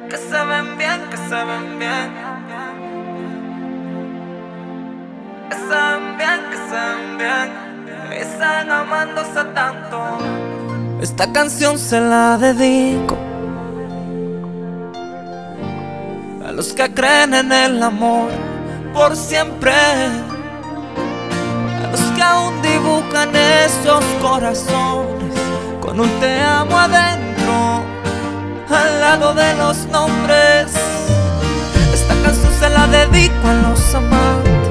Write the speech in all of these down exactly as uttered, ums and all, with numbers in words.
Que se ven bien, que se ven bien. Que se ven bien, que se ven bien. Que están amándose tanto. Esta canción se la dedico a los que creen en el amor por siempre, a los que aún dibujan esos corazones con un te amo adentro al lado de los nombres. Esta canción se la dedico a los amantes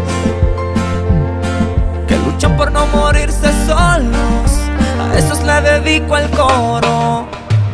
que luchan por no morirse solos. A esos le dedico el coro.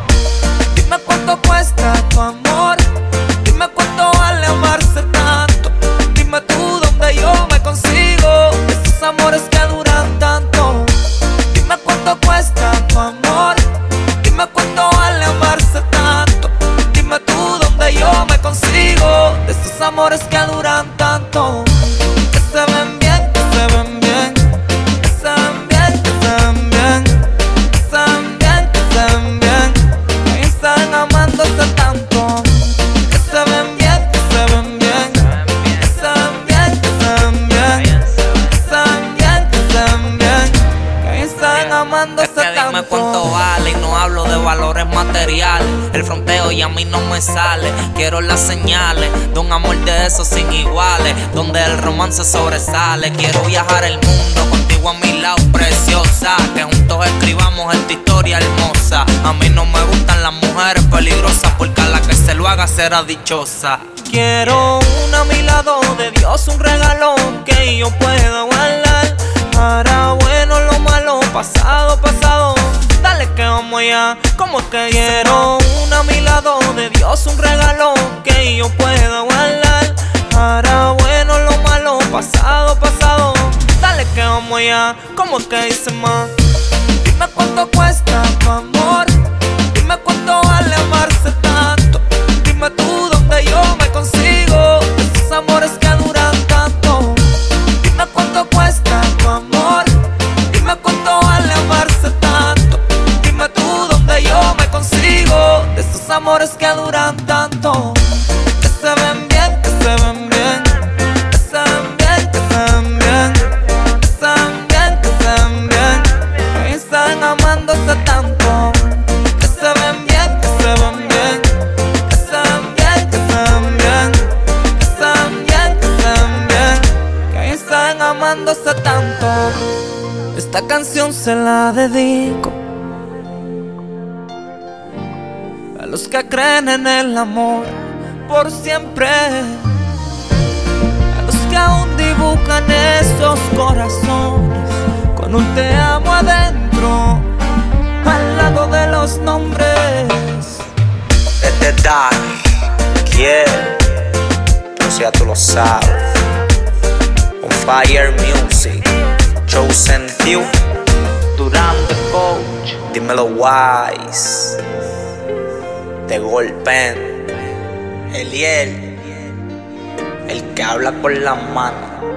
Dime cuánto cuesta tu amor. Dime cuánto vale amarse tanto. Dime tú dónde yo me consigo esos amores que duran tanto. Dime cuánto cuesta tu amor. Dime cuánto vale amarse tanto. Dime tú dónde yo me consigo de esos amores que duran tanto. Que se ven bien, que se ven bien. Que se ven bien, que se ven bien. Que se ven bien, que se ven bien. Que están amándose tanto. Que se ven bien, que se ven bien. Que se ven bien, que se ven bien. Que se ven bien, que se ven bien. Que están amándose tanto. Es que dime cuánto vale y no hablo de valores materiales. El fronteo y a mí no me sale. Quiero las señales de un amor de esos sin iguales, donde el romance sobresale. Quiero viajar el mundo contigo a mi lado, preciosa. Que juntos escribamos esta historia hermosa. A mí no me gustan las mujeres peligrosas, porque a la que se lo haga será dichosa. Quiero una a mi lado de Dios, un regalo que yo pueda guardar. Para bueno lo malo, pasado, pasado. Dale que vamos allá, como que quiero una a mi lado de Dios, un regalo que yo pueda guardar. Para bueno lo malo, pasado, pasado. Dale que vamos allá, como que dice más. Dime cuánto cuesta tu amor. Dime cuánto vale amarse tanto. Dime tú dónde yo me consigo esos amores que duran tanto. Dime cuánto cuesta tu amor. Dime cuánto vale amarse tanto. Dime tú dónde yo me consigo de esos amores que duran tanto. Que se ven bien, que se ven bien. Que se ven bien, que se ven bien. Que se ven bien, que se ven bien. Que están amándose tanto. Que se ven bien, que se ven bien. Que se ven bien, que se ven bien. Que se ven bien, que se ven bien. Que están amándose tanto. Esta canción se la dedico a los que creen en el amor por siempre, a los que aún dibujan esos corazones con un te amo adentro al lado de los nombres. Desde Dark, yeah, o sea, tú lo sabes. On Fire Music, Chosen Few, Durán the Coach, dímelo Wise, The Golpen, Eliel, el que habla con las manos.